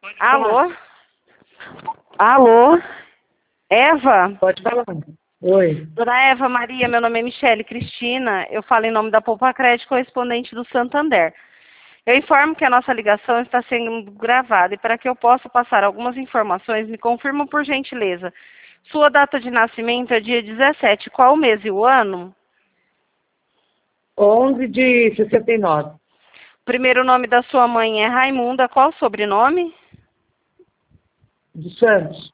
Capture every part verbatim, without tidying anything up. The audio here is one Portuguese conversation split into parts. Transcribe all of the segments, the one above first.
Alô? Alô? Eva? Pode falar. Oi. Dona Eva Maria, meu nome é Michele Cristina. Eu falo em nome da Poupa Crédito, correspondente do Santander. Eu informo que a nossa ligação está sendo gravada e para que eu possa passar algumas informações, me confirma por gentileza. Sua data de nascimento é dia dezessete. Qual o mês e o ano? onze de sessenta e nove. O primeiro nome da sua mãe é Raimunda. Qual o sobrenome? De Santos.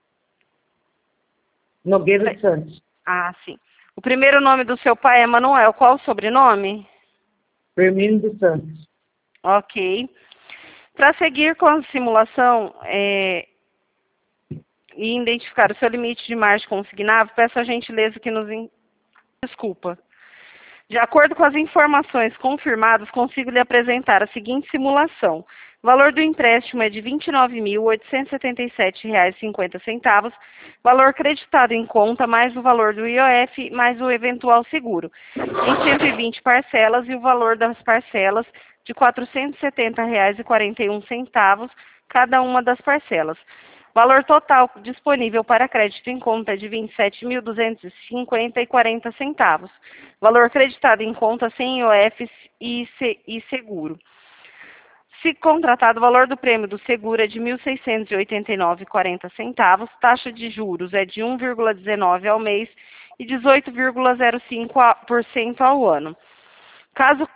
Nogueira de Santos. Ah, sim. O primeiro nome do seu pai é Manuel. Qual o sobrenome? Firmino dos Santos. Ok. Para seguir com a simulação é, e identificar o seu limite de margem consignável, peço a gentileza que nos... In... Desculpa. De acordo com as informações confirmadas, consigo lhe apresentar a seguinte simulação. O valor do empréstimo é de vinte e nove mil, oitocentos e setenta e sete reais e cinquenta centavos, valor creditado em conta, mais o valor do I O F, mais o eventual seguro, em cento e vinte parcelas, e o valor das parcelas de quatrocentos e setenta reais e quarenta e um centavos, cada uma das parcelas. Valor total disponível para crédito em conta é de vinte e sete mil, duzentos e cinquenta reais e quarenta centavos. Valor creditado em conta sem I O F e seguro. Se contratado, o valor do prêmio do seguro é de mil seiscentos e oitenta e nove reais e quarenta centavos. Taxa de juros é de um vírgula dezenove por cento ao mês e dezoito vírgula zero cinco por cento ao ano. Caso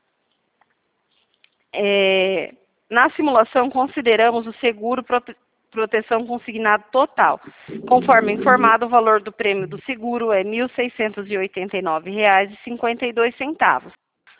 é, na simulação, consideramos o seguro prote proteção consignado total. Conforme informado, o valor do prêmio do seguro é mil seiscentos e oitenta e nove reais e cinquenta e dois centavos.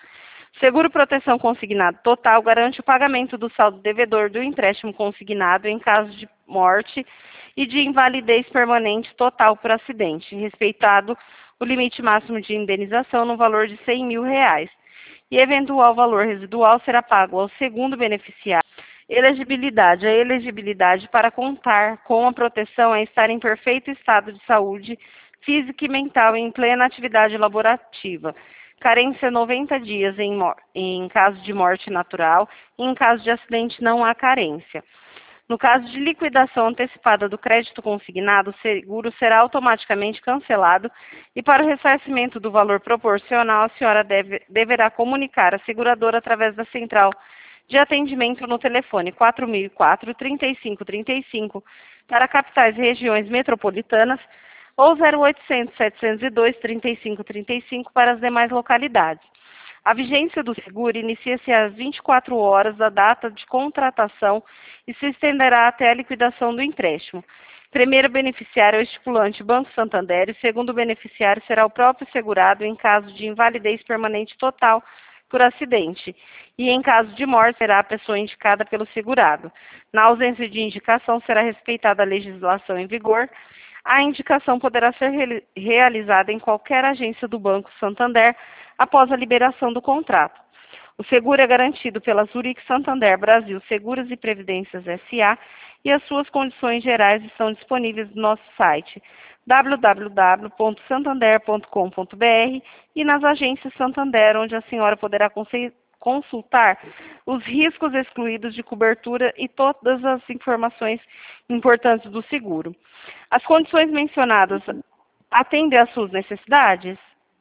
Seguro proteção consignado total garante o pagamento do saldo devedor do empréstimo consignado em caso de morte e de invalidez permanente total por acidente, respeitado o limite máximo de indenização no valor de cem mil reais. E eventual valor residual será pago ao segundo beneficiário. Elegibilidade. A elegibilidade para contar com a proteção é estar em perfeito estado de saúde física e mental e em plena atividade laborativa. Carência noventa dias em, em caso de morte natural e em caso de acidente não há carência. No caso de liquidação antecipada do crédito consignado, o seguro será automaticamente cancelado e para o ressarcimento do valor proporcional, a senhora deve, deverá comunicar a seguradora através da central de atendimento no telefone quatro mil e quatro, trinta e cinco trinta e cinco para capitais e regiões metropolitanas ou zero oitocentos, setecentos e dois, trinta e cinco trinta e cinco para as demais localidades. A vigência do seguro inicia-se às vinte e quatro horas da data de contratação e se estenderá até a liquidação do empréstimo. Primeiro beneficiário é o estipulante Banco Santander e o segundo beneficiário será o próprio segurado em caso de invalidez permanente total por acidente. E em caso de morte, será a pessoa indicada pelo segurado. Na ausência de indicação, será respeitada a legislação em vigor. A indicação poderá ser re realizada em qualquer agência do Banco Santander após a liberação do contrato. O seguro é garantido pela Zurich Santander Brasil Seguros e Previdências S A e as suas condições gerais estão disponíveis no nosso site w w w ponto santander ponto com ponto b r e nas agências Santander, onde a senhora poderá consultar os riscos excluídos de cobertura e todas as informações importantes do seguro. As condições mencionadas atendem às suas necessidades?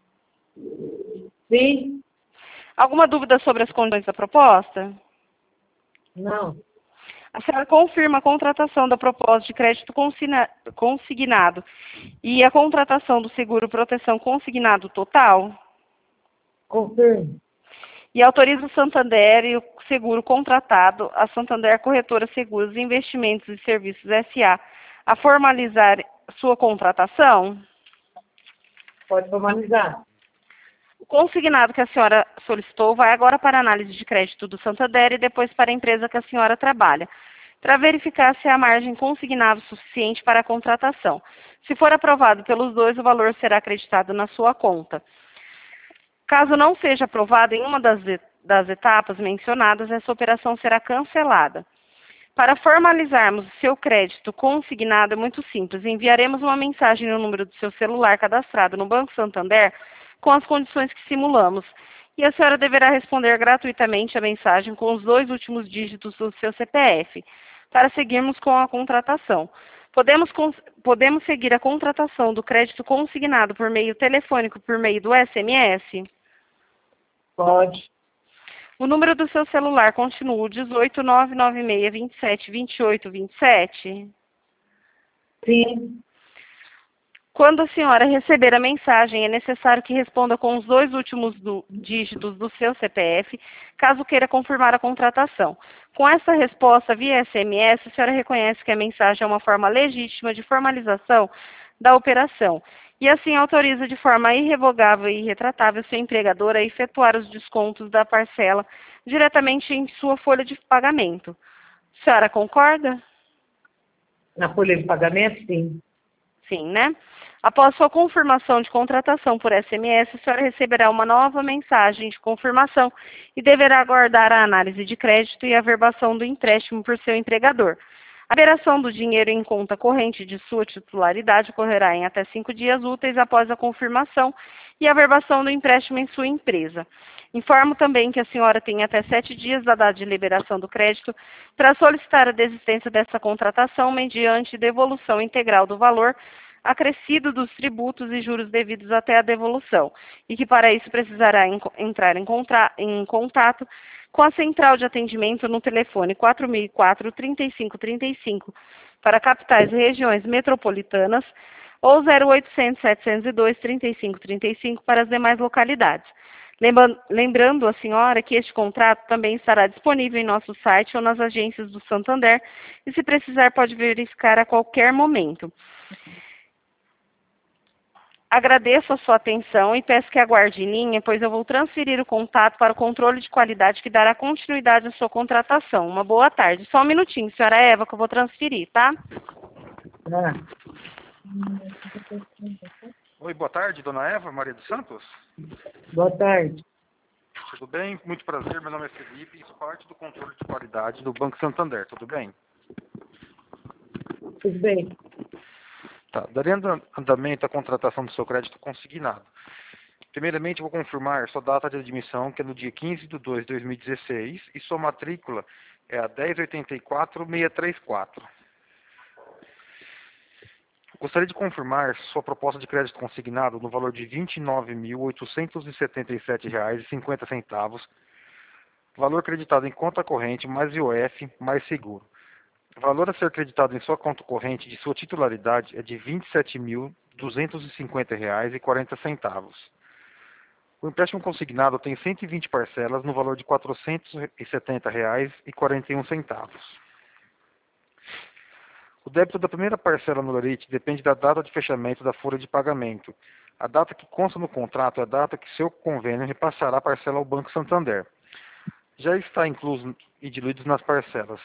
Sim. Alguma dúvida sobre as condições da proposta? Não. A senhora confirma a contratação da proposta de crédito consignado e a contratação do seguro proteção consignado total? Confirmo. E autoriza o Santander e o seguro contratado, a Santander Corretora Seguros, Investimentos e Serviços S A, a formalizar sua contratação? Pode formalizar. O consignado que a senhora solicitou vai agora para a análise de crédito do Santander e depois para a empresa que a senhora trabalha, para verificar se há margem consignável suficiente para a contratação. Se for aprovado pelos dois, o valor será acreditado na sua conta. Caso não seja aprovado em uma das, das etapas mencionadas, essa operação será cancelada. Para formalizarmos o seu crédito consignado é muito simples. Enviaremos uma mensagem no número do seu celular cadastrado no Banco Santander com as condições que simulamos. E a senhora deverá responder gratuitamente a mensagem com os dois últimos dígitos do seu C P F. para seguirmos com a contratação. Podemos, podemos seguir a contratação do crédito consignado por meio telefônico, por meio do S M S? Pode. O número do seu celular continua o dezoito, nove nove seis, vinte e sete, vinte e oito, vinte e sete? Sim. Quando a senhora receber a mensagem, é necessário que responda com os dois últimos do, dígitos do seu C P F, caso queira confirmar a contratação. Com essa resposta via S M S, a senhora reconhece que a mensagem é uma forma legítima de formalização da operação e assim autoriza de forma irrevogável e irretratável seu empregador a efetuar os descontos da parcela diretamente em sua folha de pagamento. A senhora concorda? Na folha de pagamento, sim. Sim, né? Após sua confirmação de contratação por S M S, a senhora receberá uma nova mensagem de confirmação e deverá aguardar a análise de crédito e a averbação do empréstimo por seu empregador. A liberação do dinheiro em conta corrente de sua titularidade ocorrerá em até cinco dias úteis após a confirmação e a averbação do empréstimo em sua empresa. Informo também que a senhora tem até sete dias da data de liberação do crédito para solicitar a desistência dessa contratação mediante devolução integral do valor acrescido dos tributos e juros devidos até a devolução, e que para isso precisará entrar em, contra, em contato com a central de atendimento no telefone quatro mil e quatro, trinta e cinco trinta e cinco para capitais e regiões metropolitanas ou zero oitocentos, setecentos e dois, trinta e cinco trinta e cinco para as demais localidades. Lembrando a senhora que este contrato também estará disponível em nosso site ou nas agências do Santander e, se precisar, pode verificar a qualquer momento. Agradeço a sua atenção e peço que aguarde em linha, pois eu vou transferir o contato para o controle de qualidade que dará continuidade à sua contratação. Uma boa tarde. Só um minutinho, senhora Eva, que eu vou transferir, tá? Ah. Oi, boa tarde, dona Eva Maria dos Santos. Boa tarde. Tudo bem? Muito prazer, meu nome é Felipe e sou parte do controle de qualidade do Banco Santander, tudo bem? Tudo bem. Tá, darei andamento à contratação do seu crédito consignado. Primeiramente, vou confirmar sua data de admissão, que é no dia quinze de dois de dois mil e dezesseis, e sua matrícula é a dez oitenta e quatro, seiscentos e trinta e quatro. Gostaria de confirmar sua proposta de crédito consignado no valor de vinte e nove mil, oitocentos e setenta e sete reais e cinquenta centavos, valor creditado em conta corrente, mais I O F, mais seguro. O valor a ser creditado em sua conta corrente de sua titularidade é de vinte e sete mil, duzentos e cinquenta reais e quarenta centavos. O empréstimo consignado tem cento e vinte parcelas no valor de quatrocentos e setenta reais e quarenta e um centavos. O débito da primeira parcela no lerite depende da data de fechamento da folha de pagamento. A data que consta no contrato é a data que seu convênio repassará a parcela ao Banco Santander. Já está incluso e diluído nas parcelas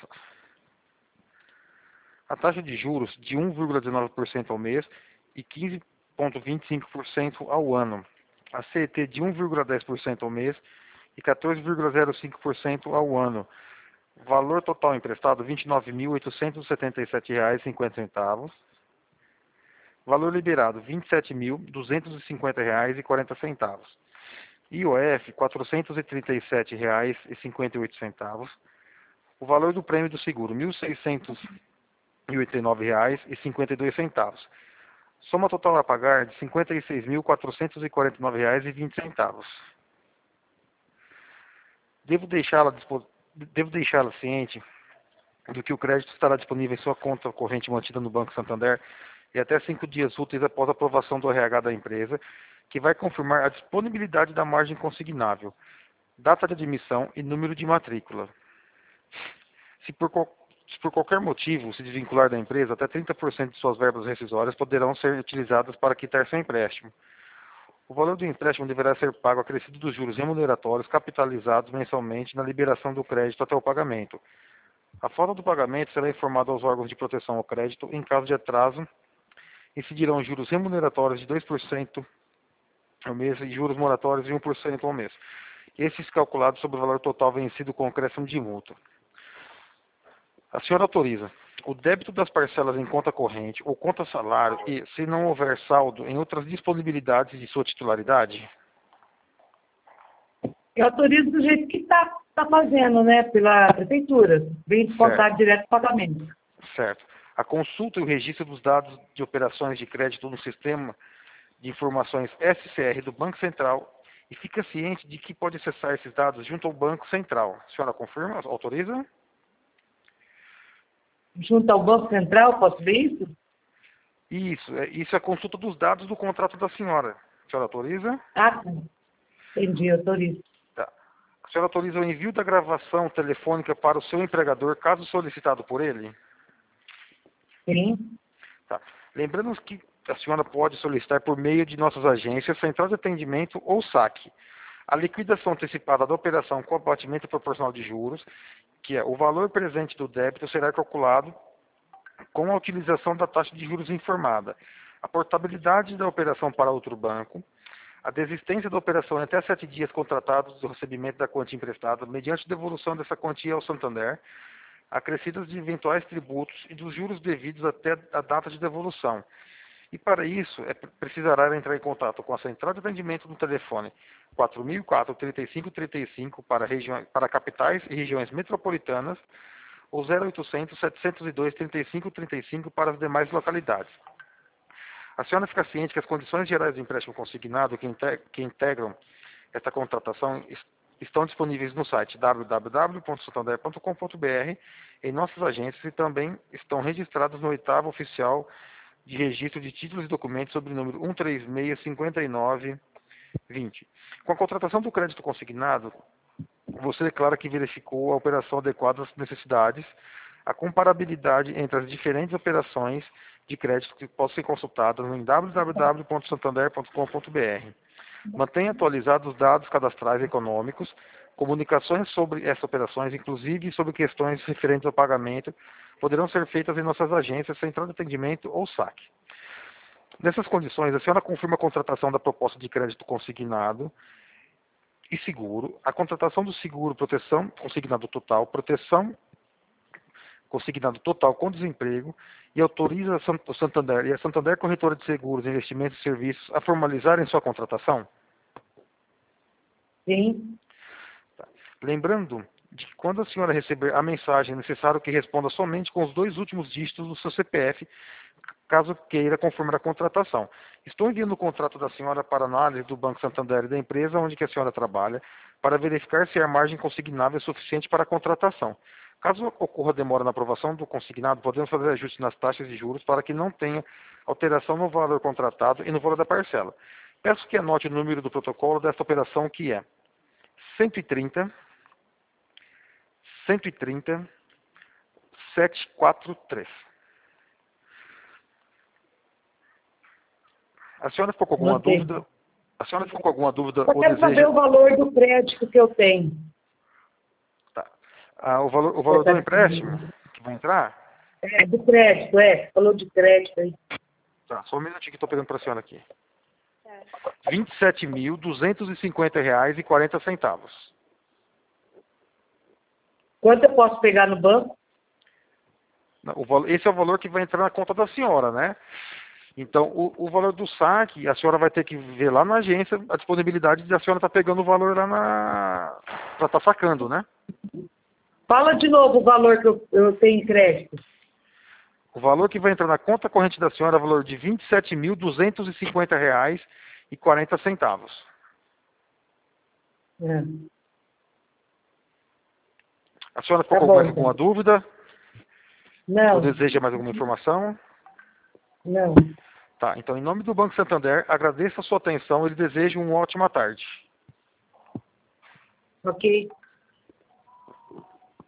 a taxa de juros de um vírgula dezenove por cento ao mês e quinze vírgula vinte e cinco por cento ao ano. A C E T de um vírgula dez por cento ao mês e quatorze vírgula zero cinco por cento ao ano. Valor total emprestado, vinte e nove mil, oitocentos e setenta e sete reais e cinquenta centavos. Valor liberado, vinte e sete mil, duzentos e cinquenta reais e quarenta centavos. I O F, quatrocentos e trinta e sete reais e cinquenta e oito centavos. O valor do prêmio do seguro, mil seiscentos e oitenta e nove reais e cinquenta e dois centavos. Soma total a pagar de cinquenta e seis mil, quatrocentos e quarenta e nove reais e vinte centavos. Devo deixá-la devo deixá-la ciente do que o crédito estará disponível em sua conta corrente mantida no Banco Santander e até cinco dias úteis após a aprovação do R H da empresa, que vai confirmar a disponibilidade da margem consignável, data de admissão e número de matrícula. Se por qualquer Se por qualquer motivo se desvincular da empresa, até trinta por cento de suas verbas rescisórias poderão ser utilizadas para quitar seu empréstimo. O valor do empréstimo deverá ser pago acrescido dos juros remuneratórios capitalizados mensalmente na liberação do crédito até o pagamento. A falta do pagamento será informada aos órgãos de proteção ao crédito. Em caso de atraso, incidirão juros remuneratórios de dois por cento ao mês e juros moratórios de um por cento ao mês. Esses calculados sobre o valor total vencido com acréscimo de multa. A senhora autoriza o débito das parcelas em conta corrente ou conta salário e, se não houver saldo, em outras disponibilidades de sua titularidade? Eu autorizo do jeito que está. está fazendo, né? Pela prefeitura. Vem descontar direto o pagamento. Certo. A consulta e o registro dos dados de operações de crédito no sistema de informações S C R do Banco Central e fica ciente de que pode acessar esses dados junto ao Banco Central. A senhora confirma? Autoriza? Junto ao Banco Central, posso ver isso? Isso. É, isso é a consulta dos dados do contrato da senhora. A senhora autoriza? Ah, tá. Entendi, autorizo. Tá. A senhora autoriza o envio da gravação telefônica para o seu empregador, caso solicitado por ele? Sim. Tá. Lembrando que a senhora pode solicitar por meio de nossas agências, central de atendimento ou saque. A liquidação antecipada da operação com abatimento proporcional de juros, que é o valor presente do débito, será calculado com a utilização da taxa de juros informada. A portabilidade da operação para outro banco, a desistência da operação em até sete dias contratados do recebimento da quantia emprestada, mediante devolução dessa quantia ao Santander, acrescidas de eventuais tributos e dos juros devidos até a data de devolução. E para isso, é, precisará entrar em contato com a central de atendimento no telefone quatro mil e quatro, trinta e cinco trinta e cinco para, regiões, para capitais e regiões metropolitanas ou zero oitocentos, setecentos e dois, trinta e cinco trinta e cinco para as demais localidades. A senhora fica ciente que as condições gerais do empréstimo consignado que, inte que integram esta contratação estão disponíveis no site w w w ponto santander ponto com ponto b r, em nossas agências, e também estão registrados no oitavo oficial de registro de títulos e documentos sob o número um três seis, cinco nove, vinte. Com a contratação do crédito consignado, você declara que verificou a operação adequada às necessidades, a comparabilidade entre as diferentes operações de crédito que possam ser consultadas em w w w ponto santander ponto com ponto b r. Mantenha atualizados os dados cadastrais econômicos, comunicações sobre essas operações, inclusive sobre questões referentes ao pagamento, poderão ser feitas em nossas agências, central de atendimento ou saque. Nessas condições, a senhora confirma a contratação da proposta de crédito consignado e seguro, a contratação do seguro, proteção consignado total, proteção consignado total com desemprego, e autoriza o Santander e a Santander Corretora de Seguros, Investimentos e Serviços a formalizarem sua contratação? Sim. Tá. Lembrando de que quando a senhora receber a mensagem, é necessário que responda somente com os dois últimos dígitos do seu C P F, caso queira confirmar a contratação. Estou enviando o contrato da senhora para análise do Banco Santander e da empresa onde que a senhora trabalha, para verificar se a margem consignável é suficiente para a contratação. Caso ocorra demora na aprovação do consignado, podemos fazer ajustes nas taxas de juros para que não tenha alteração no valor contratado e no valor da parcela. Peço que anote o número do protocolo desta operação, que é cento e trinta, cento e trinta, setecentos e quarenta e três. A senhora ficou com alguma Notei. dúvida? A senhora ficou com alguma dúvida Eu ou quero saber deseja? o valor do crédito que eu tenho. Tá. Ah, o valor, o valor do empréstimo que vai entrar? É, do crédito, é. Falou de crédito aí. Tá, só um minutinho que estou pegando para a senhora aqui. vinte e sete mil, duzentos e cinquenta reais e quarenta centavos. Quanto eu posso pegar no banco? O valor, esse é o valor que vai entrar na conta da senhora, né? Então, o, o valor do saque, a senhora vai ter que ver lá na agência a disponibilidade de a senhora estar tá pegando o valor lá na... para estar tá sacando, né? Fala de novo o valor que eu, eu tenho em crédito. O valor que vai entrar na conta corrente da senhora é o valor de vinte e sete mil, duzentos e cinquenta reais e quarenta centavos. É. A senhora ficou Tá com bom, mais então. alguma dúvida? Não, Ou deseja mais alguma informação? não. Tá, então em nome do Banco Santander, agradeço a sua atenção e lhe desejo uma ótima tarde. Ok.